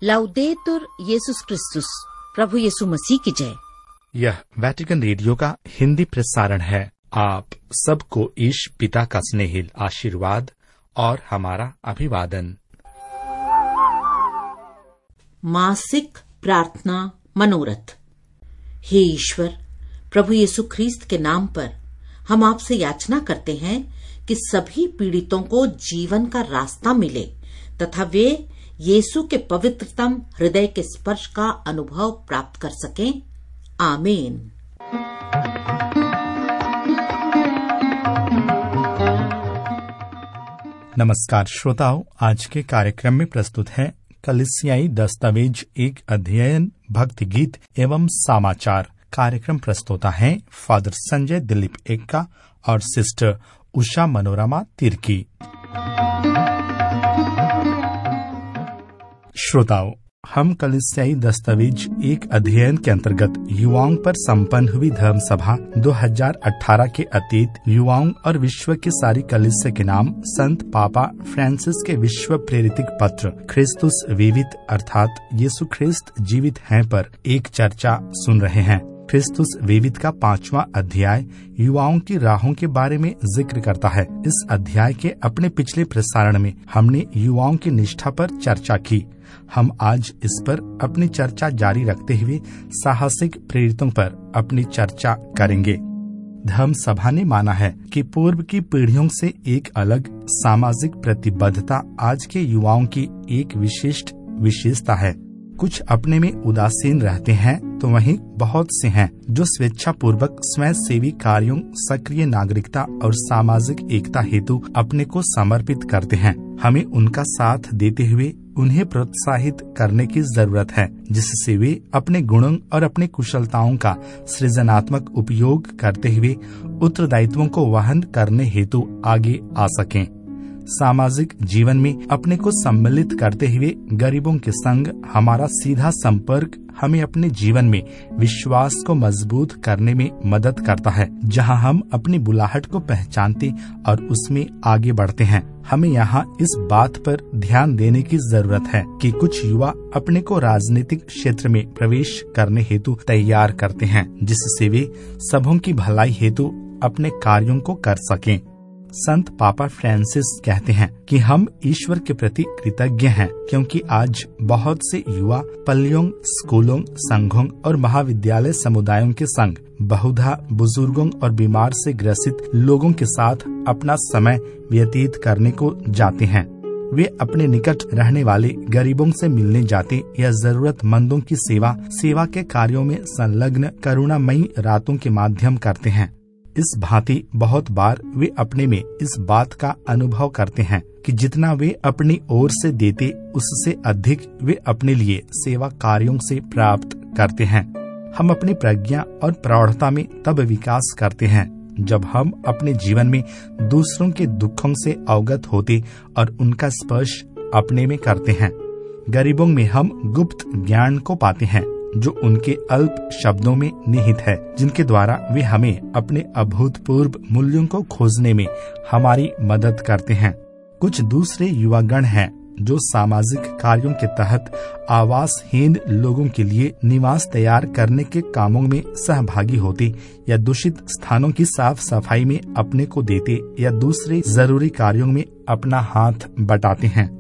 लाउदेतुर येशुस क्रिस्तुस, प्रभु यीशु मसीह की जय। यह वेटिकन रेडियो का हिंदी प्रसारण है। आप सबको ईश पिता का स्नेहिल आशीर्वाद और हमारा अभिवादन। मासिक प्रार्थना मनोरथ। हे ईश्वर, प्रभु यीशु ख्रीस्त के नाम पर हम आपसे याचना करते हैं कि सभी पीड़ितों को जीवन का रास्ता मिले तथा वे यीशु के पवित्रतम हृदय के स्पर्श का अनुभव प्राप्त कर सकें। आमीन। नमस्कार श्रोताओं, आज के कार्यक्रम में प्रस्तुत है कलीसियाई दस्तावेज एक अध्ययन, भक्ति गीत एवं समाचार। कार्यक्रम प्रस्तुता है फादर संजय दिलीप एक्का और सिस्टर उषा मनोरमा तिर्की। श्रोताओं, हम कलीसियाई दस्तावेज एक अध्ययन के अंतर्गत युवाओं पर संपन्न हुई धर्म सभा 2018 के अतीत युवाओं और विश्व की सारी कलीसिया के नाम संत पापा फ्रांसिस के विश्व प्रेरित पत्र ख्रिस्तुस विवित अर्थात यीशु ख्रिस्त जीवित हैं पर एक चर्चा सुन रहे हैं। ख्रिस्तुस विवित का 5वां अध्याय युवाओं की राहों के बारे में जिक्र करता है। इस अध्याय के अपने पिछले प्रसारण में हमने युवाओं की निष्ठा पर चर्चा की। हम आज इस पर अपनी चर्चा जारी रखते हुए साहसिक प्रेरितों पर अपनी चर्चा करेंगे। धर्म सभा ने माना है कि पूर्व की पीढ़ियों से एक अलग सामाजिक प्रतिबद्धता आज के युवाओं की एक विशिष्ट विशेषता है। कुछ अपने में उदासीन रहते हैं तो वहीं बहुत से हैं जो स्वेच्छा पूर्वक स्वयं सेवी कार्यों, सक्रिय नागरिकता और सामाजिक एकता हेतु अपने को समर्पित करते हैं। हमें उनका साथ देते हुए उन्हें प्रोत्साहित करने की जरूरत है, जिससे वे अपने गुणों और अपने कुशलताओं का सृजनात्मक उपयोग करते हुए उत्तरदायित्वों को वहन करने हेतु आगे आ सकें। सामाजिक जीवन में अपने को सम्मिलित करते हुए गरीबों के संग हमारा सीधा संपर्क हमें अपने जीवन में विश्वास को मजबूत करने में मदद करता है, जहां हम अपनी बुलाहट को पहचानते और उसमें आगे बढ़ते हैं। हमें यहाँ इस बात पर ध्यान देने की जरूरत है कि कुछ युवा अपने को राजनीतिक क्षेत्र में प्रवेश करने हेतु तैयार करते हैं, जिससे वे सबों की भलाई हेतु अपने कार्यों को कर सकें। संत पापा फ्रांसिस कहते हैं कि हम ईश्वर के प्रति कृतज्ञ हैं, क्योंकि आज बहुत से युवा पल्लियों, स्कूलों, संघों और महाविद्यालय समुदायों के संग बहुधा बुजुर्गों और बीमार से ग्रसित लोगों के साथ अपना समय व्यतीत करने को जाते हैं। वे अपने निकट रहने वाले गरीबों से मिलने जाते या जरूरतमंदों की सेवा के कार्यों में संलग्न करुणामयी रातों के माध्यम करते हैं। इस भांति बहुत बार वे अपने में इस बात का अनुभव करते हैं कि जितना वे अपनी ओर से देते उससे अधिक वे अपने लिए सेवा कार्यों से प्राप्त करते हैं। हम अपनी प्रज्ञा और प्रौढ़ता में तब विकास करते हैं जब हम अपने जीवन में दूसरों के दुखों से अवगत होते और उनका स्पर्श अपने में करते हैं। गरीबों में हम गुप्त ज्ञान को पाते हैं जो उनके अल्प शब्दों में निहित है, जिनके द्वारा वे हमें अपने अभूतपूर्व मूल्यों को खोजने में हमारी मदद करते हैं। कुछ दूसरे युवागण हैं जो सामाजिक कार्यों के तहत आवासहीन लोगों के लिए निवास तैयार करने के कामों में सहभागी होते या दूषित स्थानों की साफ सफाई में अपने को देते या दूसरे जरूरी कार्यों में अपना हाथ बटाते हैं।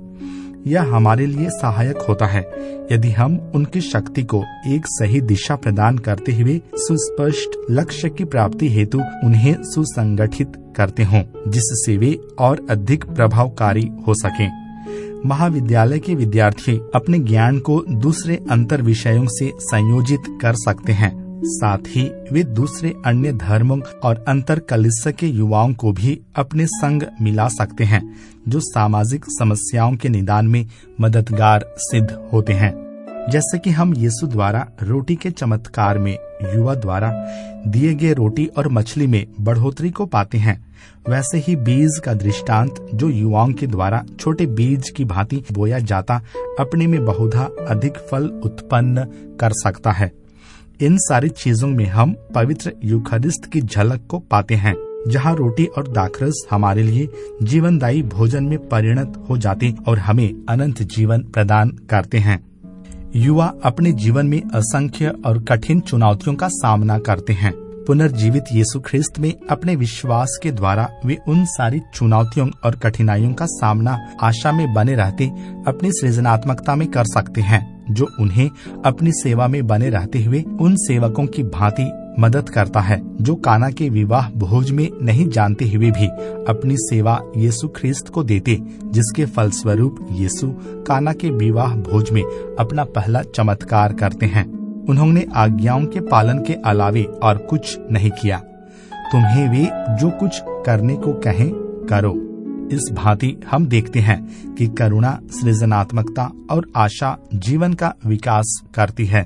यह हमारे लिए सहायक होता है यदि हम उनकी शक्ति को एक सही दिशा प्रदान करते हुए सुस्पष्ट लक्ष्य की प्राप्ति हेतु उन्हें सुसंगठित करते हों, जिससे वे और अधिक प्रभावकारी हो सकें। महाविद्यालय के विद्यार्थी अपने ज्ञान को दूसरे अंतर विषयों से संयोजित कर सकते हैं। साथ ही वे दूसरे अन्य धर्मों और अंतर कलीसिया के युवाओं को भी अपने संग मिला सकते हैं, जो सामाजिक समस्याओं के निदान में मददगार सिद्ध होते हैं। जैसे कि हम यीशु द्वारा रोटी के चमत्कार में युवा द्वारा दिए गए रोटी और मछली में बढ़ोतरी को पाते हैं, वैसे ही बीज का दृष्टांत जो युवाओं के द्वारा छोटे बीज की भांति बोया जाता अपने में बहुधा अधिक फल उत्पन्न कर सकता है। इन सारी चीजों में हम पवित्र यूखरिस्ट की झलक को पाते हैं, जहाँ रोटी और दाखरस हमारे लिए जीवनदायी भोजन में परिणत हो जाते और हमें अनंत जीवन प्रदान करते हैं। युवा अपने जीवन में असंख्य और कठिन चुनौतियों का सामना करते हैं। पुनर्जीवित यीशु ख्रिस्त में अपने विश्वास के द्वारा वे उन सारी चुनौतियों और कठिनाइयों का सामना आशा में बने रहते अपनी सृजनात्मकता में कर सकते हैं, जो उन्हें अपनी सेवा में बने रहते हुए उन सेवकों की भांति मदद करता है जो काना के विवाह भोज में नहीं जानते हुए भी अपनी सेवा यीशु ख्रिस्त को देते, जिसके फलस्वरूप यीशु काना के विवाह भोज में अपना पहला चमत्कार करते हैं। उन्होंने आज्ञाओं के पालन के अलावे और कुछ नहीं किया। तुम्हें वे जो कुछ करने को कहें करो। इस भांति हम देखते हैं कि करुणा सृजनात्मकता और आशा जीवन का विकास करती है।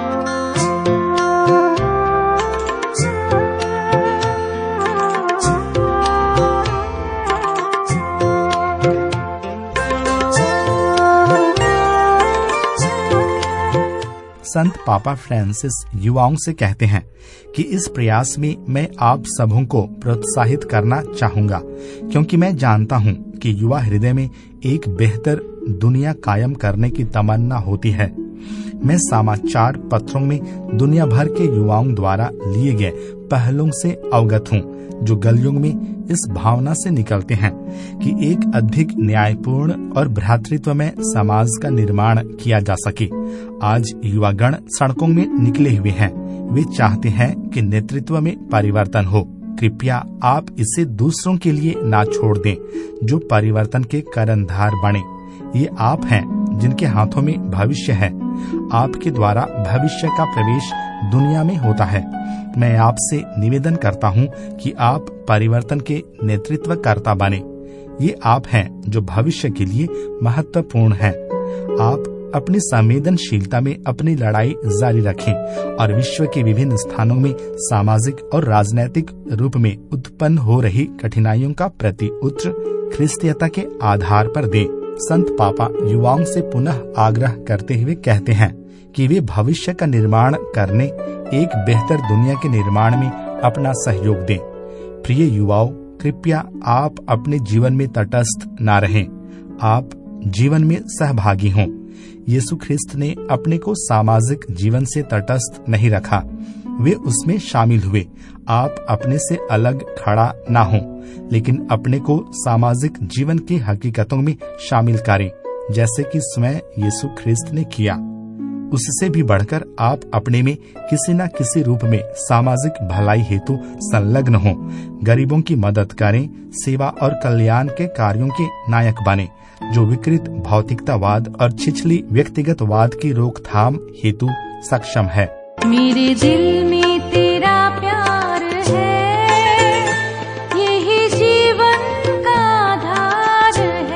संत पापा फ्रांसिस युवाओं से कहते हैं कि इस प्रयास में मैं आप सबों को प्रोत्साहित करना चाहूँगा, क्योंकि मैं जानता हूँ कि युवा हृदय में एक बेहतर दुनिया कायम करने की तमन्ना होती है। मैं समाचार पत्रों में दुनिया भर के युवाओं द्वारा लिए गए पहलों से अवगत हूँ, जो गलयुग में इस भावना से निकलते हैं कि एक अधिक न्यायपूर्ण और भ्रातृत्वमय समाज का निर्माण किया जा सके। आज युवागण सड़कों में निकले हुए हैं। वे चाहते हैं कि नेतृत्व में परिवर्तन हो। कृपया आप इसे दूसरों के लिए ना छोड़ दें, जो परिवर्तन के कर्णधार बने। ये आप हैं जिनके हाथों में भविष्य है। आपके द्वारा भविष्य का प्रवेश दुनिया में होता है। मैं आपसे निवेदन करता हूँ कि आप परिवर्तन के नेतृत्वकर्ता बने। ये आप हैं जो भविष्य के लिए महत्वपूर्ण हैं। आप अपनी संवेदनशीलता में अपनी लड़ाई जारी रखें और विश्व के विभिन्न स्थानों में सामाजिक और राजनैतिक रूप में उत्पन्न हो रही कठिनाइयों का प्रति उत्तर ख्रिस्तीयता के आधार पर दें। संत पापा युवाओं से पुनः आग्रह करते हुए कहते हैं कि वे भविष्य का निर्माण करने, एक बेहतर दुनिया के निर्माण में अपना सहयोग दें। प्रिय युवाओं, कृपया आप अपने जीवन में तटस्थ न रहें, आप जीवन में सहभागी हों। यीशु ख्रिस्त ने अपने को सामाजिक जीवन से तटस्थ नहीं रखा, वे उसमें शामिल हुए। आप अपने से अलग खड़ा ना हो, लेकिन अपने को सामाजिक जीवन की हकीकतों में शामिल करें, जैसे कि स्वयं यीशु ख्रिस्त ने किया। उससे भी बढ़कर आप अपने में किसी न किसी रूप में सामाजिक भलाई हेतु संलग्न हो, गरीबों की मदद करें, सेवा और कल्याण के कार्यों के नायक बने, जो विकृत भौतिकतावाद और छिछली व्यक्तिगतवाद की रोकथाम हेतु सक्षम है। मेरे दिल में तेरा प्यार है, यही जीवन का आधार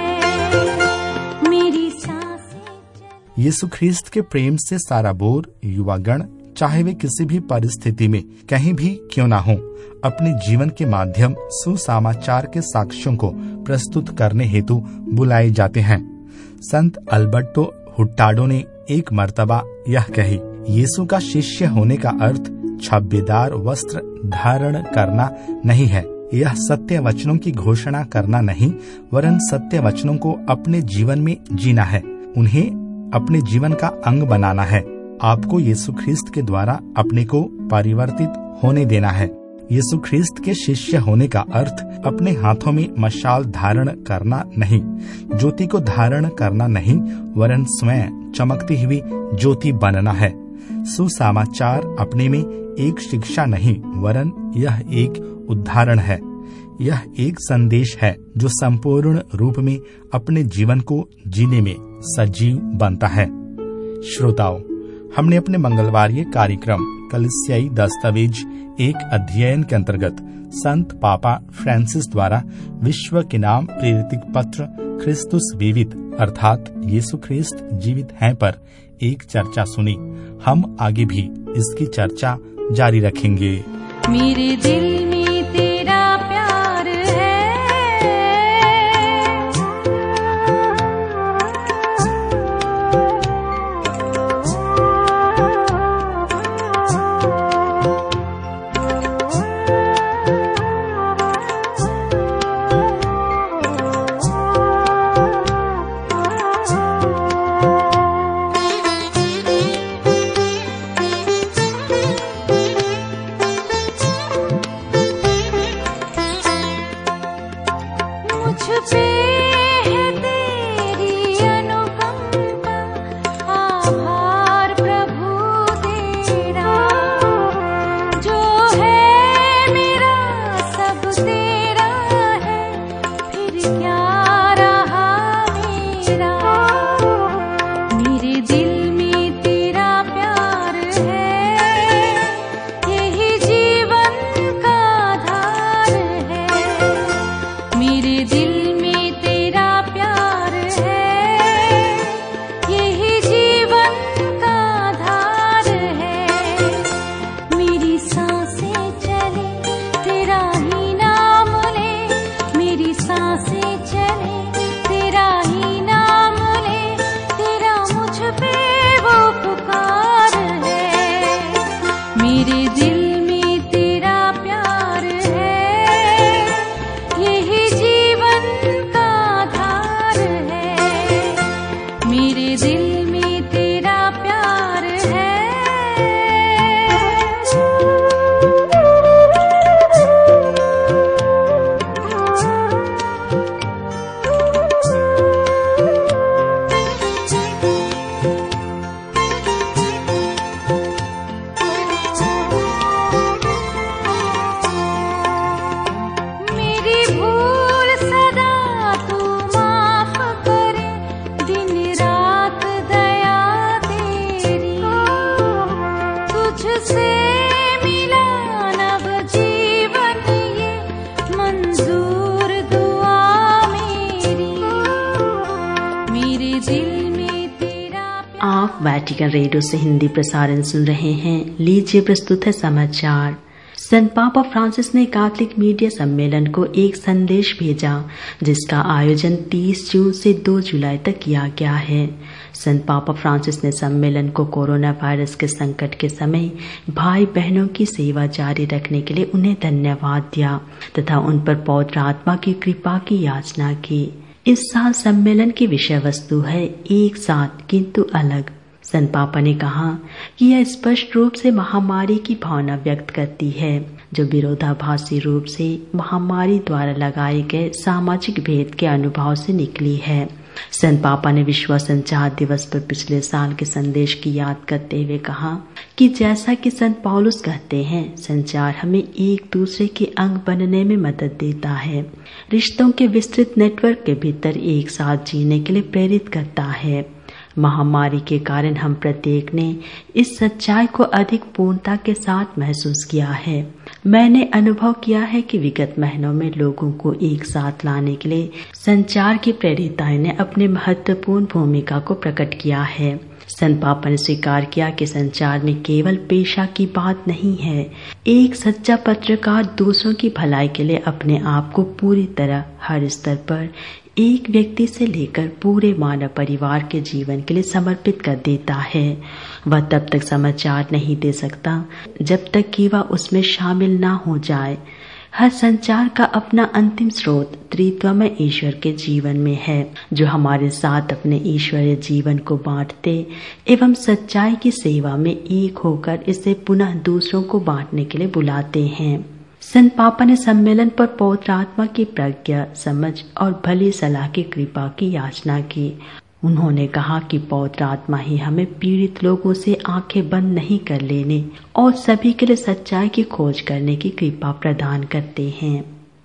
है, मेरी सांसें। यीशु ख्रिस्त के प्रेम से साराबोर युवागण, चाहे वे किसी भी परिस्थिति में कहीं भी क्यों ना हो, अपने जीवन के माध्यम सुसमाचार के साक्ष्यों को प्रस्तुत करने हेतु बुलाए जाते हैं। संत अल्बर्टो हुट्टाडो ने एक मर्तबा यह कही, यीशु का शिष्य होने का अर्थ छब्बेदार वस्त्र धारण करना नहीं है। यह सत्य वचनों की घोषणा करना नहीं, वरन सत्य वचनों को अपने जीवन में जीना है, उन्हें अपने जीवन का अंग बनाना है। आपको यीशु ख्रिस्त के द्वारा अपने को परिवर्तित होने देना है। यीशु ख्रिस्त के शिष्य होने का अर्थ अपने हाथों में मशाल धारण करना नहीं, ज्योति को धारण करना नहीं, वरन स्वयं चमकती हुई ज्योति बनना है। सुसमाचार अपने में एक शिक्षा नहीं, वरन यह एक उदाहरण है। यह एक संदेश है जो संपूर्ण रूप में अपने जीवन को जीने में सजीव बनता है। श्रोताओं, हमने अपने मंगलवारीय कार्यक्रम कलीसियाई दस्तावेज एक अध्ययन के अंतर्गत संत पापा फ्रांसिस द्वारा विश्व के नाम प्रेरित पत्र क्रिस्तुस विवित अर्थात यीशु ख्रिस्त जीवित हैं पर एक चर्चा सुनी। हम आगे भी इसकी चर्चा जारी रखेंगे। मेरे दिल में तेरा प्यार है, वेटिकन रेडियो से हिंदी प्रसारण सुन रहे हैं। लीजिए प्रस्तुत है समाचार। संत पापा फ्रांसिस ने कैथोलिक मीडिया सम्मेलन को एक संदेश भेजा जिसका आयोजन 30 जून से 2 जुलाई तक किया गया है। संत पापा फ्रांसिस ने सम्मेलन को कोरोना वायरस के संकट के समय भाई बहनों की सेवा जारी रखने के लिए उन्हें धन्यवाद दिया तथा उन पर पवित्र आत्मा की कृपा की याचना की। इस साल सम्मेलन की विषय वस्तु है एक साथ किंतु अलग। संत पापा ने कहा कि यह स्पष्ट रूप से महामारी की भावना व्यक्त करती है जो विरोधाभासी रूप से महामारी द्वारा लगाए गए सामाजिक भेद के अनुभव से निकली है। संत पापा ने विश्व संचार दिवस पर पिछले साल के संदेश की याद करते हुए कहा कि जैसा कि संत पौलुस कहते हैं, संचार हमें एक दूसरे के अंग बनने में मदद देता है, रिश्तों के विस्तृत नेटवर्क के भीतर एक साथ जीने के लिए प्रेरित करता है। महामारी के कारण हम प्रत्येक ने इस सच्चाई को अधिक पूर्णता के साथ महसूस किया है। मैंने अनुभव किया है कि विगत महीनों में लोगों को एक साथ लाने के लिए संचार की प्रेरिताएं ने अपने महत्वपूर्ण भूमिका को प्रकट किया है। संत पापा ने स्वीकार किया कि संचार में केवल पेशा की बात नहीं है। एक सच्चा पत्रकार दूसरों की भलाई के लिए अपने आप को पूरी तरह हर स्तर पर एक व्यक्ति से लेकर पूरे मानव परिवार के जीवन के लिए समर्पित कर देता है। वह तब तक समाचार नहीं दे सकता जब तक कि वह उसमें शामिल ना हो जाए। हर संचार का अपना अंतिम स्रोत त्रित्वमय ईश्वर के जीवन में है जो हमारे साथ अपने ईश्वरीय जीवन को बांटते एवं सच्चाई की सेवा में एक होकर इसे पुनः दूसरों को बांटने के लिए बुलाते हैं। संत पापा ने सम्मेलन पर पवित्र आत्मा की प्रज्ञा, समझ और भली सलाह की कृपा की याचना की। उन्होंने कहा कि पवित्र आत्मा ही हमें पीड़ित लोगों से आंखें बंद नहीं कर लेने और सभी के लिए सच्चाई की खोज करने की कृपा प्रदान करते हैं।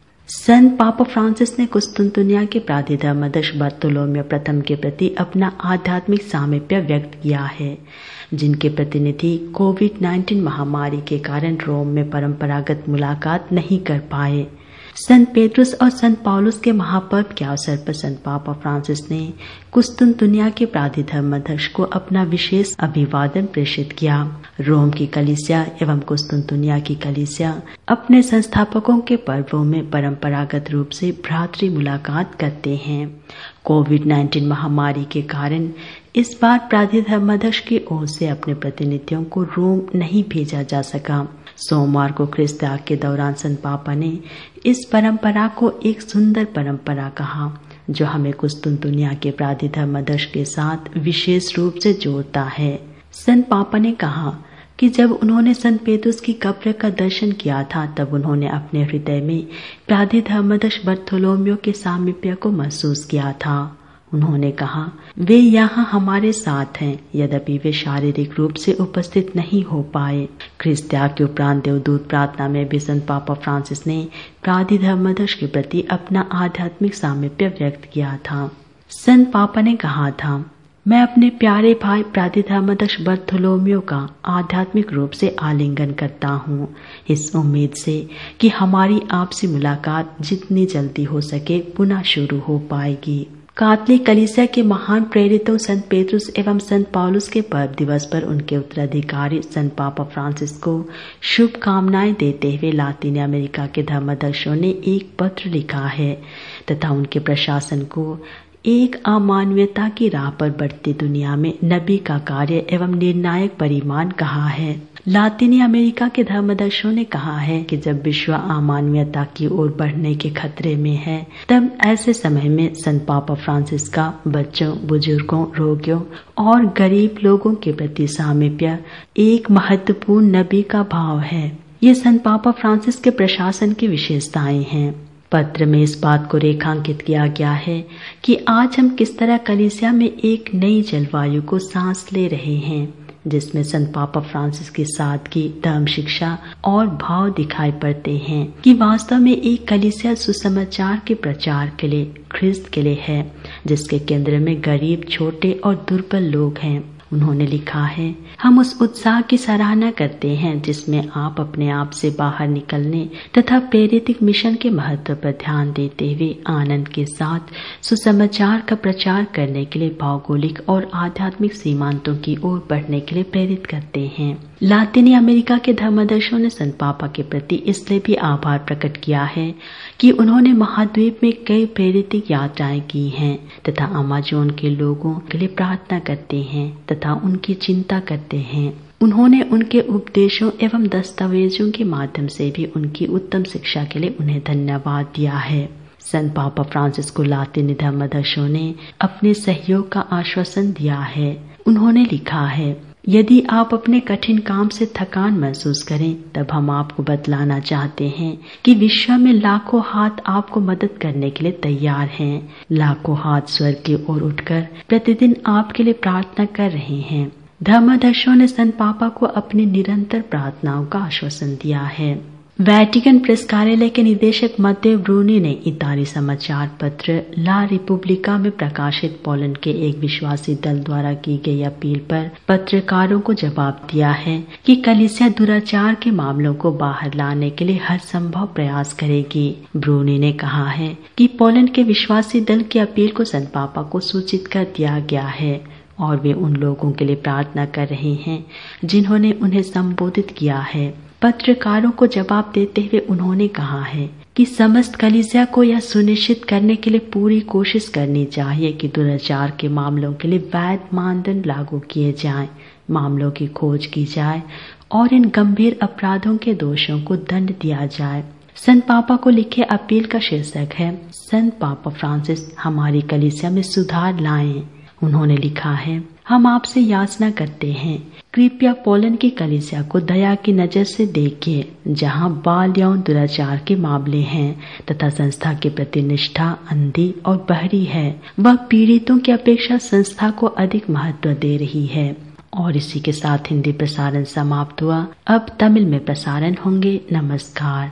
संत पापा फ्रांसिस ने कुस्तुंतुनिया के प्राधिधर्मदश बर्तोलोम्यो प्रथम के प्रति अपना आध्यात्मिक सामीप्य व्यक्त किया है, जिनके प्रतिनिधि कोविड-19 महामारी के कारण रोम में परंपरागत मुलाकात नहीं कर पाए। संत पेट्रुस और संत पौलुस के महापर्व के अवसर पर संत पापा फ्रांसिस ने कुस्तुंतुनिया के प्राधिधर्मदश को अपना विशेष अभिवादन प्रेषित किया। रोम की कलीसिया एवं कुस्तुंतुनिया की कलीसिया अपने संस्थापकों के पर्वों में परंपरागत रूप से भ्रातृ मुलाकात करते हैं। कोविड-19 महामारी के कारण इस बार प्राधिधर्मदश की ओर से अपने प्रतिनिधियों को रोम नहीं भेजा जा सका। सोमवार को ख्रिस्त त्याग के दौरान संत पापा ने इस परंपरा को एक सुंदर परंपरा कहा जो हमें कुस्तुंतुनिया के प्राधिधर्मदश के साथ विशेष रूप से जोड़ता है। संत पापा ने कहा कि जब उन्होंने संत पेट्रुस की कब्र का दर्शन किया था तब उन्होंने अपने हृदय में प्राधिधर्मदश बर्तोलोम्यो के सामीप्य को महसूस किया था। उन्होंने कहा, वे यहाँ हमारे साथ हैं, यद्यपि वे शारीरिक रूप से उपस्थित नहीं हो पाए। ख्रिस्त त्याग के उपरांत देवदूत प्रार्थना में भी संत पापा फ्रांसिस ने प्राधिधर्मदश के प्रति अपना आध्यात्मिक सामीप्य व्यक्त किया था। संत पापा ने कहा था, मैं अपने प्यारे भाई प्राधिधर्मदश बर्तोलोम्यो का आध्यात्मिक रूप से आलिंगन करता हूँ, इस उम्मीद से कि हमारी आपसी मुलाकात जितनी जल्दी हो सके पुनः शुरू हो पाएगी। कैथोलिक कलीसिया के महान प्रेरितों संत पेट्रुस एवं संत पौलुस के पर्व दिवस पर उनके उत्तराधिकारी संत पापा फ्रांसिस को शुभकामनाएं देते हुए लातिन अमेरिका के धर्मदर्शियों ने एक पत्र लिखा है तथा उनके प्रशासन को एक अमानवीयता की राह पर बढ़ती दुनिया में नबी का कार्य एवं निर्णायक परिमाण कहा है। लातिनी अमेरिका के धर्मदर्शियों ने कहा है कि जब विश्व अमानवीयता की ओर बढ़ने के खतरे में है तब ऐसे समय में संत पापा फ्रांसिस का बच्चों, बुजुर्गों, रोगियों और गरीब लोगों के प्रति सामीप्य एक महत्वपूर्ण नबी का भाव है। ये संत पापा फ्रांसिस के प्रशासन की विशेषताएं हैं। पत्र में इस बात को रेखांकित किया गया है कि आज हम किस तरह कलीसिया में एक नई जलवायु को सांस ले रहे हैं जिसमें संत पापा फ्रांसिस की सादगी, धर्म शिक्षा और भाव दिखाई पड़ते हैं कि वास्तव में एक कलीसिया सुसमाचार के प्रचार के लिए, ख्रिस्त के लिए है, जिसके केंद्र में गरीब, छोटे और दुर्बल लोग हैं उन्होंने लिखा है, हम उस उत्साह की सराहना करते हैं जिसमें आप अपने आप से बाहर निकलने तथा प्रेरित मिशन के महत्व पर ध्यान देते हुए आनंद के साथ सुसमाचार का प्रचार करने के लिए भौगोलिक और आध्यात्मिक सीमांतों की ओर बढ़ने के लिए प्रेरित करते हैं। लातिनी अमेरिका के धर्मादर्शों ने संत पापा के प्रति इसलिए भी आभार प्रकट किया है कि उन्होंने महाद्वीप में कई प्रेरित यात्राएं की हैं तथा अमाजोन के लोगों के लिए प्रार्थना करते हैं तथा उनकी चिंता करते हैं। उन्होंने उनके उपदेशों एवं दस्तावेजों के माध्यम से भी उनकी उत्तम शिक्षा के लिए उन्हें धन्यवाद दिया है। संत पापा फ्रांसिस को लातिनी धर्मादर्शों ने अपने सहयोग का आश्वासन दिया है। उन्होंने लिखा है, यदि आप अपने कठिन काम से थकान महसूस करें तब हम आपको बतलाना चाहते हैं कि विश्व में लाखों हाथ आपको मदद करने के लिए तैयार हैं। लाखों हाथ स्वर्ग की ओर उठकर प्रतिदिन आपके लिए प्रार्थना कर रहे हैं। धर्मादर्शों ने संत पापा को अपनी निरंतर प्रार्थनाओं का आश्वासन दिया है। वेटिकन प्रेस कार्यालय के निदेशक मत्तेओ ब्रूनी ने इताली समाचार पत्र ला रिपब्लिका में प्रकाशित पोलैंड के एक विश्वासी दल द्वारा की गई अपील पर पत्रकारों को जवाब दिया है कि कलीसिया दुराचार के मामलों को बाहर लाने के लिए हर संभव प्रयास करेगी। ब्रूनी ने कहा है कि पोलैंड के विश्वासी दल की अपील को संत पापा को सूचित कर दिया गया है और वे उन लोगों के लिए प्रार्थना कर रहे हैं जिन्होंने उन्हें संबोधित किया है। पत्रकारों को जवाब देते हुए उन्होंने कहा है कि समस्त कलीसिया को यह सुनिश्चित करने के लिए पूरी कोशिश करनी चाहिए कि दुराचार के मामलों के लिए वैध मानदंड लागू किए जाएं, मामलों की खोज की जाए और इन गंभीर अपराधों के दोषों को दंड दिया जाए। संत पापा को लिखे अपील का शीर्षक है, संत पापा फ्रांसिस हमारी कलीसिया में सुधार लाएं। उन्होंने लिखा है, हम आपसे याचना करते हैं, कृपया पोलैंड की कलीसिया को दया की नजर से देखिए, जहां बाल यौन दुराचार के मामले हैं तथा संस्था के प्रति निष्ठा अंधी और बहरी है। वह पीड़ितों की अपेक्षा संस्था को अधिक महत्व दे रही है। और इसी के साथ हिंदी प्रसारण समाप्त हुआ। अब तमिल में प्रसारण होंगे। नमस्कार।